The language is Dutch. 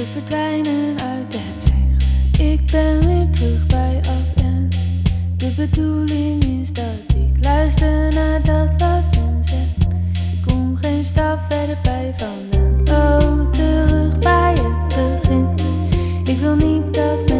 woorden verdwijnen uit het zicht. Ik ben weer terug bij af en de bedoeling is dat ik luister naar dat wat men zegt. Ik kom geen stap verder bij vandaan. Oh, terug bij het begin. Ik wil niet dat